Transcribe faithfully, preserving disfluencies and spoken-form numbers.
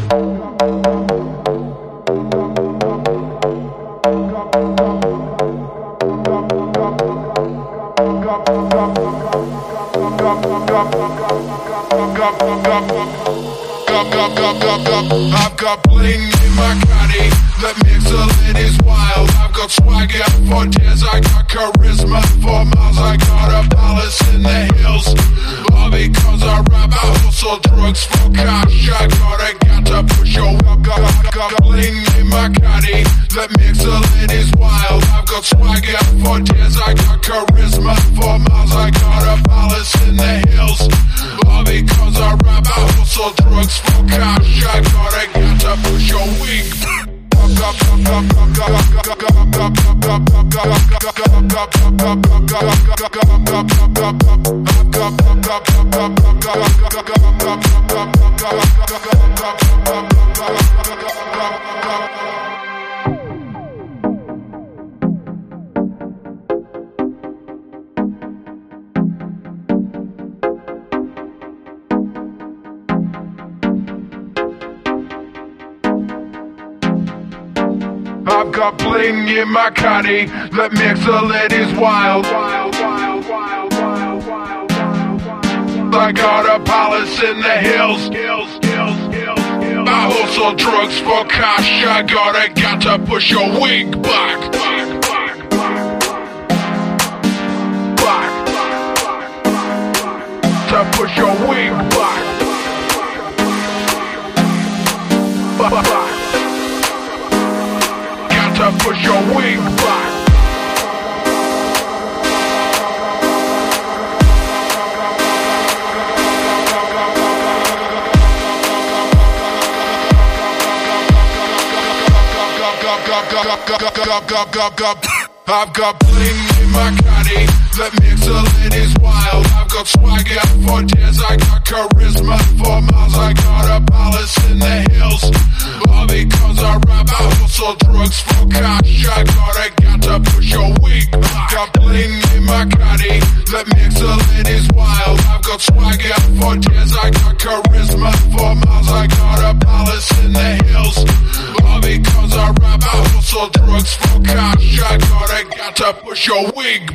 I've got bling in my caddy that makes the ladies wild. I've got swagger for days, I got charisma for miles. I got a palace in the hills, all because I rap. I hustle drugs for cash. I gotta get to push your. I've got, I've got bling in my caddy that makes the ladies wild. I've got swagger for days, I got charisma for miles. I got a palace in the hills, all because I rap. I hustle drugs for cash. I gotta get to push your wig. I've got bling in my caddy that makes the ladies wild. I got a palace in the hills, I hustle drugs for cash. I gotta get to push your wig back, back, back, back, to push your wig back, back, back. To push your wing back. I've got bling in my caddy that makes the ladies wild. I've got swagger for days, I got charisma for miles. I got a palace in the hills, all because I rap. I hustle drugs for cash. I gotta get to push your wig. I've got bling in my caddy that makes the ladies wild. I've got swagger for days, I got charisma for miles. I got a palace in the hills, all because I rap. I hustle drugs for cash. I gotta get to push your wig.